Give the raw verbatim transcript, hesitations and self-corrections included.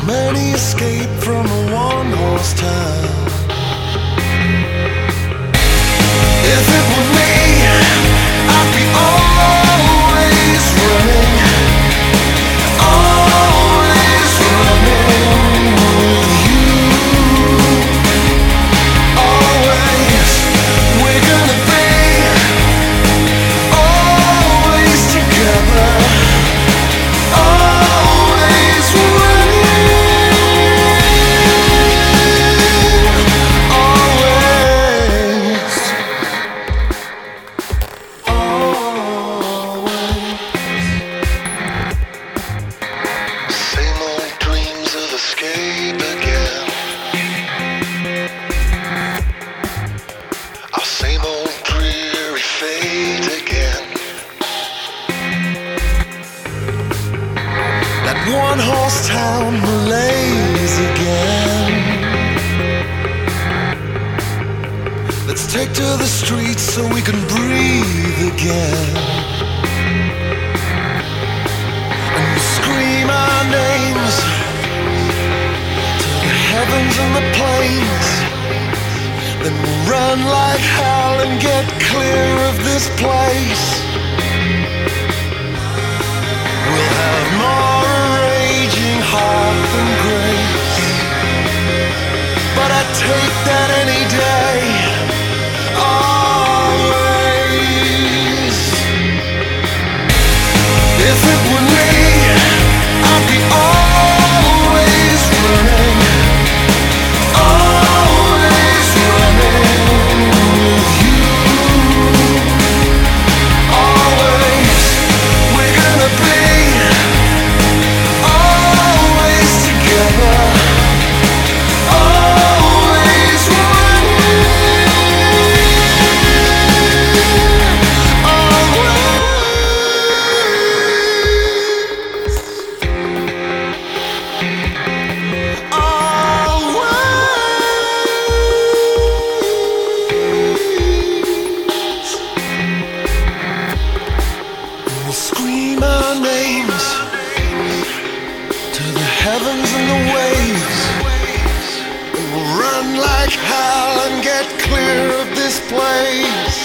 Many escape from a one-horse town. If it were me, I'd be always running, always running with you. Always, we're gonna be always together, always running, always, always. Same old dreams of escape again. Our same old dreary fate again. That one-horse town malaise again. Let's take to the streets so we can breathe again. And we'll scream our names to the heavens and the plains. Then we'll run like hell and get clear of this place. We'll have more raging heart than grace, but I'd take that any day, always. If it were me, I'd be always running, always running with you. Always, we're gonna be always together, always running, always. We'll scream our names to the heavens and the waves, and we'll run like hell and get clear of this place.